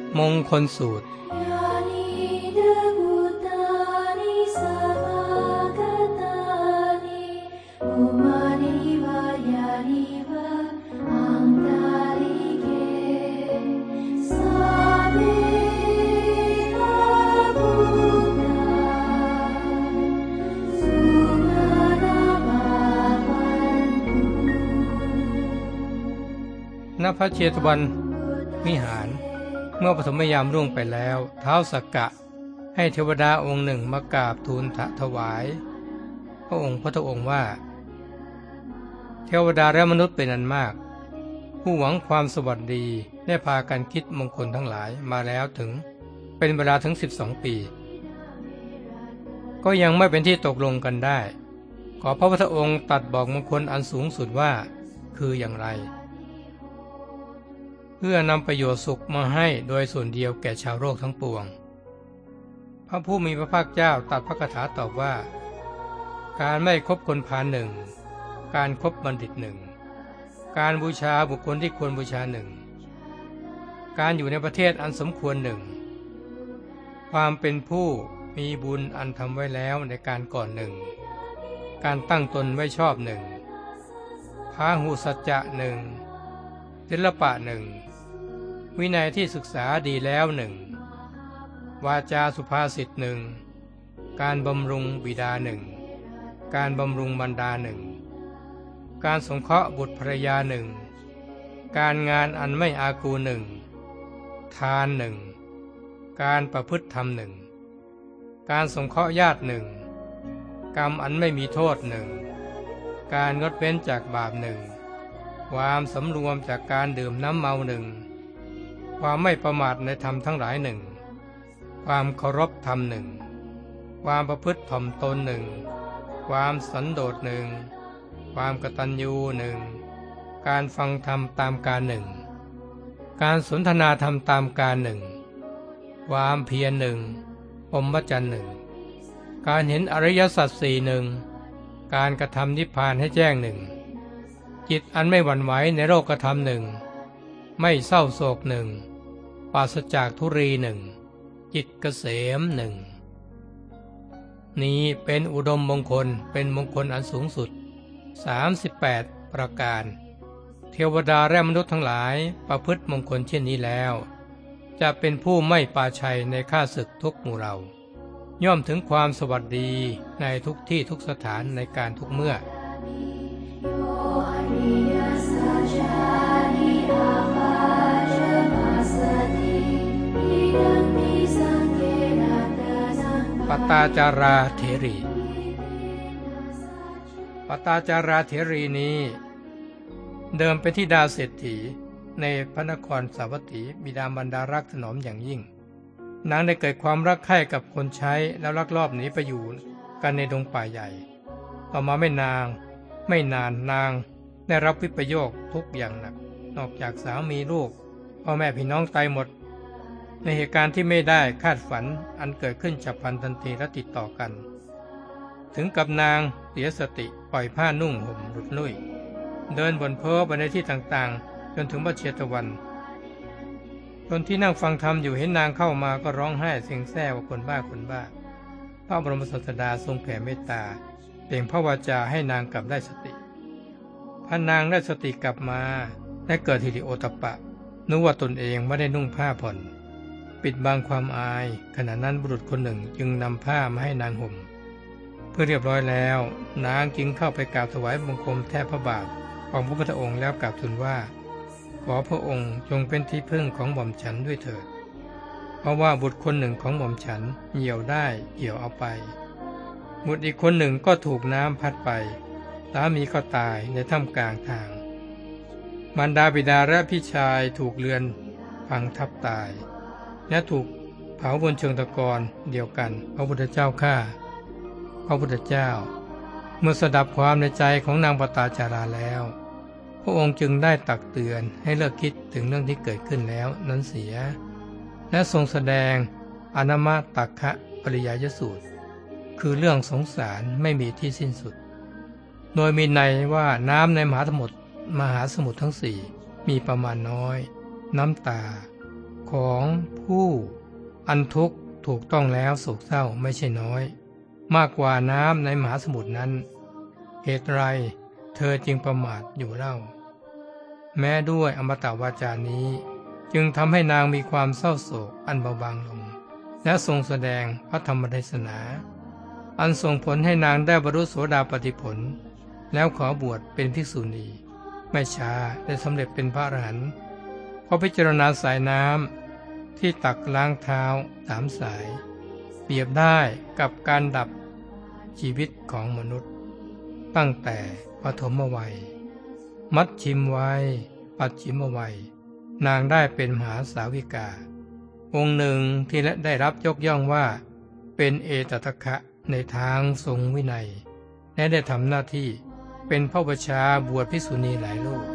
มงคลสูตรณ พระเชตวันวิหารเมื่อปฐมยามรุ่งไปแล้วท้าวสักกะให้เทวดาองค์หนึ่งมากราบทูลถวายพระองค์ว่าเทวดาและมนุษย์เป็นอันมากผู้หวังความสวัสดีได้พากันคิดมงคลทั้งหลายมาแล้วเป็นเวลาถึง12 ปีก็ยังไม่เป็นที่ตกลงกันได้ขอพระพุทธองค์ตรัสบอกมงคลอันสูงสุดว่าคืออย่างไรเพื่อนำประโยชน์สุขมาให้โดยส่วนเดียวแก่ชาวโลกทั้งปวงพระผู้มีพระภาคเจ้าตรัสพระคาถาตอบว่าการไม่คบคนพาลหนึ่งการคบบัณฑิตหนึ่งการบูชาบุคคลที่ควรบูชาหนึ่งการอยู่ในประเทศอันสมควรหนึ่งความเป็นผู้มีบุญอันทำไว้แล้วในการก่อนหนึ่งการตั้งตนไว้ชอบหนึ่งพาหุสัจจะหนึ่งศิลปะหนึ่งวินัยที่ศึกษาดีแล้วหนึ่งวาจาสุภาษิตหนึ่งการบำรุงบิดาหนึ่งการบำรุงมารดาหนึ่งการสงเคราะห์บุตรภรรยาหนึ่งการงานอันไม่อากูหนึ่งทานหนึ่งการประพฤติธรรมหนึ่งการสงเคราะห์ญาติหนึ่งกรรมอันไม่มีโทษหนึ่งการงดเว้นจากบาปหนึ่งความสำรวมจากการดื่มน้ำเมาหนึ่งความไม่ประมาทในธรรมทั้งหลายหนึ่งความเคารพธรรมหนึ่งความประพฤติถ่อมตนหนึ่งความสันโดษหนึ่งความกตัญญูหนึ่งการฟังธรรมตามกาลหนึ่งการสนทนาธรรมตามกาลหนึ่งความเพียรหนึ่งพรหมจรรย์หนึ่งการเห็นอริยสัจสี่หนึ่งการกระทำนิพพานให้แจ้งหนึ่งจิตอันไม่หวั่นไหวในโลกธรรมหนึ่งไม่เศร้าโศกหนึ่งปราศจากทุรีหนึ่งจิตเกษมหนึ่งนี้เป็นอุดมมงคลเป็นมงคลอันสูงสุด38 ประการเทวดาและมนุษย์ทั้งหลายประพฤติมงคลเช่นนี้แล้วจะเป็นผู้ไม่ปราชัยในข้าศึกทุกหมู่เหล่าย่อมถึงความสวัสดีในทุกที่ทุกสถานในการทุกเมื่อปตาจาราเถรีปตาจาราเถรีนี้เดิมเป็นธิดาเศรษฐีในพระนครสาวัตถีบิดามารดารักถนอมอย่างยิ่งนางได้เกิดความรักใคร่กับคนใช้แล้วลักลอบหนีไปอยู่กันในดงป่าใหญ่ต่อมาไม่นานนางได้รับวิปโยคทุกอย่างหนักนอกจากสามีลูกพ่อแม่พี่น้องตายหมดในเหตุการณ์ที่ไม่ได้คาดฝันอันเกิดขึ้นฉับพลันทันทีและติดต่อกันถึงกับนางเสียสติปล่อยผ้านุ่งห่มหลุดลุ่ยเดินบนเพ้อไปในที่ต่างๆจนถึงพระเชตวันคนที่นั่งฟังธรรมอยู่เห็นนางเข้ามาก็ร้องไห้เสียงแซ่ว่าคนบ้าพระบรมศาสดาทรงแผ่เมตตาเปล่งพระวาจาให้นางกลับได้สติพอนางได้สติกลับมาได้เกิดหิริโอตตัปปะนึกว่าตนเองไม่ได้นุ่งผ้าผ่อนปิดบังความอายขณะนั้นบุรุษคนหนึ่งจึงนำผ้ามาให้นางห่มเพื่อเรียบร้อยแล้วนางจึงเข้าไปกราบถวายบังคมแทบพระบาทของพระพุทธองค์แล้วกราบทูลว่าขอพระองค์จงเป็นที่พึ่งของหม่อมฉันด้วยเถิดเพราะว่าบุตรคนหนึ่งของหม่อมฉันเหี่ยวได้เหี่ยวเอาไปบุตรอีกคนหนึ่งก็ถูกน้ำพัดไปสามีก็ตายในท่ามกลางทางมารดาบิดาและพี่ชายถูกเรือนพังทับตายและถูกเผาบนเชิงตะกอนเดียวกันพระพุทธเจ้าข้าพระพุทธเจ้าเมื่อสดับความในใจของนางปตาจาราแล้วพระองค์จึงได้ตักเตือนให้เลิกคิดถึงเรื่องที่เกิดขึ้นแล้วนั้นเสียและทรงแสดงอนามตักขะปริยายสูตรคือเรื่องสงสารไม่มีที่สิ้นสุดโดยมีในว่าน้ำในมหาสมุทรทั้งสี่มีประมาณน้อยน้ำตาคของผู้อันทุกข์ถูกต้องแล้วโศกเศร้าไม่ใช่น้อยมากกว่าน้ำในมหาสมุทรนั้นเหตุไรเธอจึงประมาทอยู่เล่าแม้ด้วยอมตะวาจานี้จึงทำให้นางมีความเศร้าโศกอันเบาบางลงและทรงแสดงพระธรรมเทศนาอันส่งผลให้นางได้บรรลุโสดาปัตติผลแล้วขอบวชเป็นภิกษุณีไม่ช้าได้สำเร็จเป็นพระอรหันต์เพราะพิจารณาสายน้ำที่ตักล้างเท้า3 สายเปรียบได้กับการดับชีวิตของมนุษย์ตั้งแต่ปฐมวัยมัชชิมวัยปัจฉิมวัยนางได้เป็นมหาสาวิกาองค์หนึ่งที่ได้รับยกย่องว่าเป็นเอตทัคคะในทางทรงวินัยและได้ทำหน้าที่เป็นพระบัญชาบวชภิกษุณีหลายรูป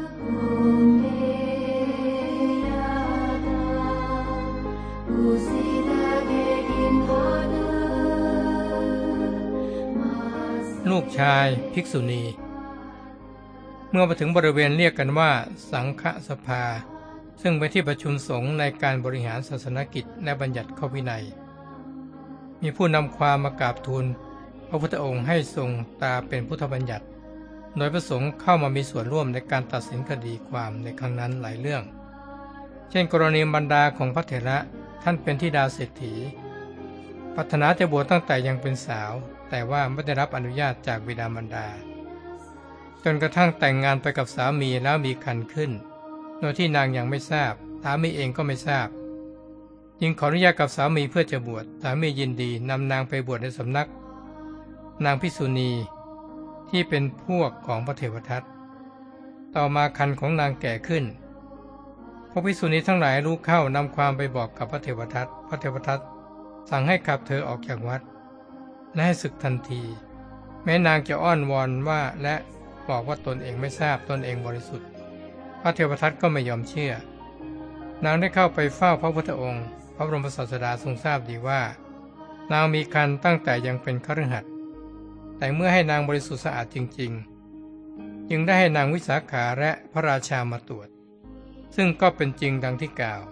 ลูกชายภิกษุณีเมื่อมาถึงบริเวณเรียกกันว่าสังฆสภาซึ่งเป็นที่ประชุมสงฆ์ในการบริหารศาสนกิจและบัญญัติข้อวินัยมีผู้นำความมากราบทูลพระพุทธองค์ให้ทรงตราเป็นพุทธบัญญัติโดยพระสงฆ์เข้ามามีส่วนร่วมในการตัดสินคดีความในครั้งนั้นหลายเรื่องเช่นกรณีบรรดาของพระเถระท่านเป็นธิดาเศรษฐีปรารถนาจะบวชตั้งแต่ยังเป็นสาวแต่ว่าไม่ได้รับอนุญาตจากบิดามารดาจนกระทั่งแต่งงานไปกับสามีแล้วมีครรภ์ขึ้นโดยที่นางยังไม่ทราบสามีเองก็ไม่ทราบจึงขออนุญาตกับสามีเพื่อจะบวชสามียินดีนำนางไปบวชในสำนักนางภิกษุณีที่เป็นพวกของพระเทวทัตต่อมาครรภ์ของนางแก่ขึ้นพวกภิกษุณีทั้งหลายรู้เข้านำความไปบอกกับพระเทวทัตพระเทวทัตสั่งให้ขับเธอออกจากวัดและให้ศึกทันทีแม้นางจะอ้อนวอนว่าและบอกว่าตนเองไม่ทราบตนเองบริสุทธิ์พระเทวทัตก็ไม่ยอมเชื่อนางได้เข้าไปเฝ้าพระพุทธองค์พระบรมศาสดาทรงทราบดีว่านางมีครรภ์ตั้งแต่ยังเป็นคฤหัสถ์แต่เมื่อให้นางบริสุทธิ์สะอาดจริงๆจึงได้ให้นางวิสาขาและพระราชามาตรวจซึ่งก็เป็นจริงดังที่กล่าว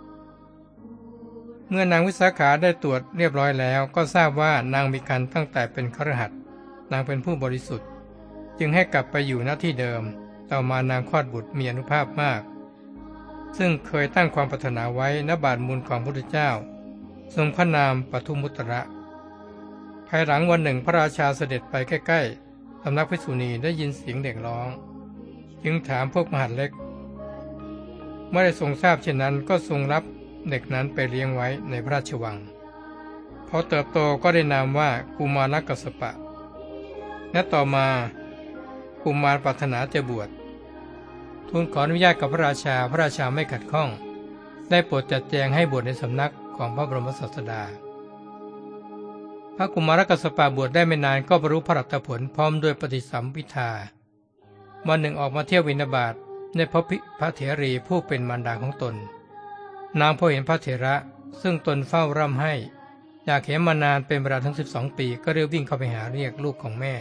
เมื่อนางวิสาขาได้ตรวจเรียบร้อยแล้วก็ทราบว่านางมีครรภ์ตั้งแต่เป็นคฤหัสถ์นางเป็นผู้บริสุทธิ์จึงให้กลับไปอยู่ณที่เดิมต่อมานางคลอดบุตรมีอานุภาพมากซึ่งเคยตั้งความปรารถนาไว้ณบาทมูลของพระพุทธเจ้าทรงพระนามปทุมมุตระภายหลังวันหนึ่งพระราชาเสด็จไปใกล้ๆสำนักภิกษุณีได้ยินเสียงเด็กร้องจึงถามพวกมหาดเล็กเมื่อได้ทรงทราบเช่นนั้นก็ทรงรับเด็กนั้นไปเลี้ยงไว้ในพระราชวังพอเติบโตก็ได้นามว่ากุมารกัสสปะและต่อมากุมารปรารถนาจะบวชทูลขออนุญาตกับพระราชาพระราชาไม่ขัดข้องได้โปรดจัดแจงให้บวชในสำนักของพระบรมศาสดาพระกุมารกัสสปะบวชได้ไม่นานก็บรรลุพระอรหัตผลพร้อมด้วยปฏิสัมภิทาวันหนึ่งออกมาเที่ยวบิณฑบาตได้พบพระเถรีผู้เป็นมารดาของตนนางพอเห็นพระเถระซึ่งตนเฝ้าร่ำให้อยากเห็นมานานเป็นเวลาทั้ง12 ปีก็เรียกวิ่งเข้าไปหาเรียกลูกของแม่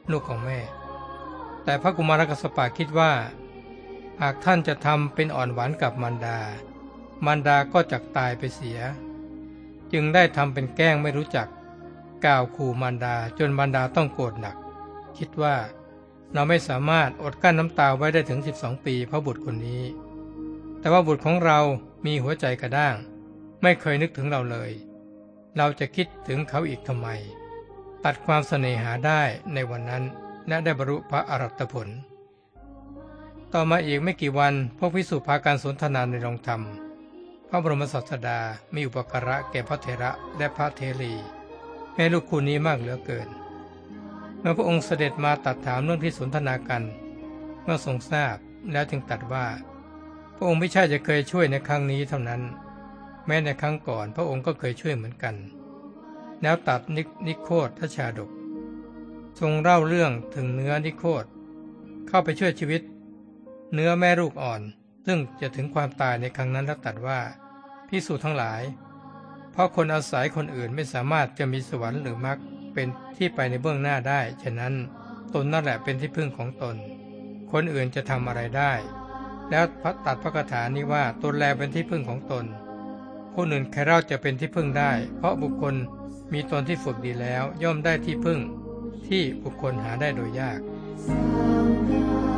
แต่พระกุมารกัสสปะคิดว่าหากท่านจะทำเป็นอ่อนหวานกับมารดาก็จักตายไปเสียจึงได้ทำเป็นแกล้งไม่รู้จักกล่าวขู่มารดาจนมารดาต้องโกรธหนักคิดว่าเราไม่สามารถอดกั้นน้ำตาไว้ได้ถึง12 ปีเพราะบุตรคนนี้แต่ว่าบุตรของเรามีหัวใจกระด้างไม่เคยนึกถึงเราเลยเราจะคิดถึงเขาอีกทำไมตัดความเสน่หาได้ในวันนั้นและได้บรรลุพระอรหัตผลต่อมาอีกไม่กี่วันพวกภิกษุพากันสนทนาในโรงธรรมพระบรมศาสดามีอุปการะแก่พระเถระและพระเถรีแม่ลูกคู่นี้มากเหลือเกินเมื่อพระองค์เสด็จมาตรัสถามเรื่องที่สนทนากันเมื่อทรงทราบแล้วจึงตรัสว่าพระองค์ไม่ใช่จะเคยช่วยในครั้งนี้เท่านั้นแม้ในครั้งก่อนพระองค์ก็เคยช่วยเหมือนกันแล้วตัดนิโคธชาดกทรงเล่าเรื่องถึงเนื้อนิโคธเข้าไปช่วยชีวิตเนื้อแม่ลูกอ่อนซึ่งจะถึงความตายในครั้งนั้นแล้วตรัสว่าภิกษุทั้งหลายเพราะคนอาศัยคนอื่นไม่สามารถจะมีสวรรค์หรือมรรคเป็นที่ไปในเบื้องหน้าได้ฉะนั้นตนนั่นแหละเป็นที่พึ่งของตนคนอื่นจะทำอะไรได้แล้วตัดพระคาถานี้ว่าตนแลเป็นที่พึ่งของตนคนอื่นใครเล่าจะเป็นที่พึ่งได้เพราะบุคคลมีตนที่ฝึกดีแล้วย่อมได้ที่พึ่งที่บุคคลหาได้โดยยาก